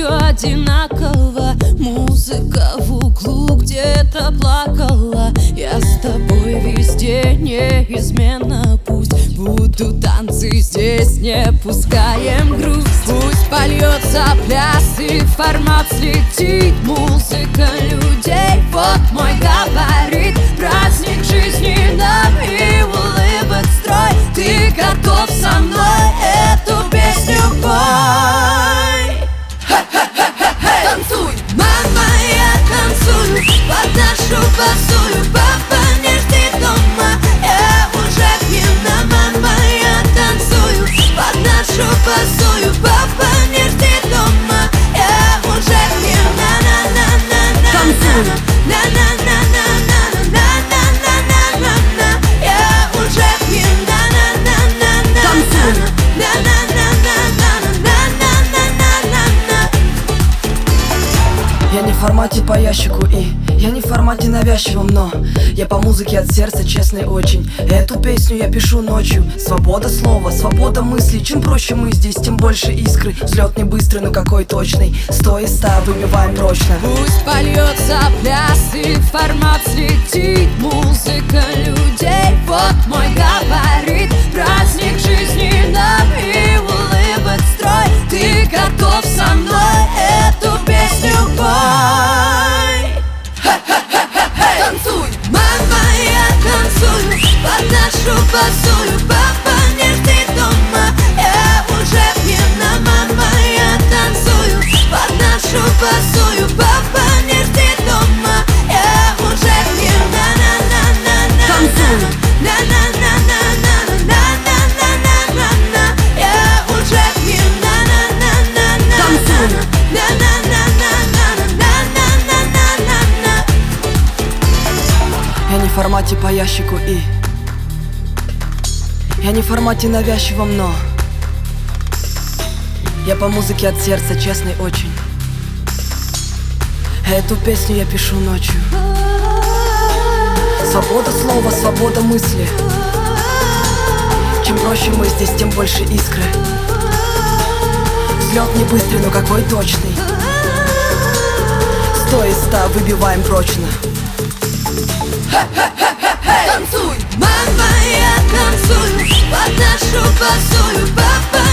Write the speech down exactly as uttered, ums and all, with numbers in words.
все одинаково. Музыка в углу где-то плакала. Я с тобой везде неизменно. Пусть будут танцы здесь, не пускаем грусть. Пусть польется пляс и формат слетит. Музыка людей, вот мой габарит. Праздник жизни нам и улыбок строй. Ты готов со мной эту песню пой? Танцуй, мама, я танцую под нашу басую. Папа, не жди дома, я уже пьяна. Мама, я танцую под нашу басую. Папа, не жди дома, я уже пьяна. На-на-на-на-на. Танцуй. На-на-на-на-на-на-на-на-на-на. Я уже пьяна. На-на-на-на-на. Танцуй. Я не в формате по ящику и я не в формате навязчивом, но я по музыке от сердца, честный очень. Эту песню я пишу ночью. Свобода слова, свобода мысли. Чем проще мы здесь, тем больше искры. Взлет не быстрый, но какой точный. Сто из ста выбиваем прочно. Пусть польется пляс и формат слетит. Музыка людей, вот мой габарит. Праздник жизни нам и улыбок строй. Ты готов со мной эту песню пой? Танцуй, мама, я танцую под нашу басую. Папа, не жди дома, я уже пьяна. Мама, я танцую под нашу басую. Папа, не жди дома, я уже пьяна. На-на-на-на-на. Танцуй. На-на-на-на-на-на-на-на-на-на. Я уже пьяна. На-на-на-на-на. Танцуй. На-на-на-на-на-на-на-на-на-на. Я не в формате по ящику и я не в формате навязчивом, но я по музыке от сердца, честный очень. Эту песню я пишу ночью. Свобода слова, свобода мысли. Чем проще мы здесь, тем больше искры. Взлет не быстрый, но какой точный. Сто из ста выбиваем прочно. Танцуй, мама, я танцую под нашу басую. Папа,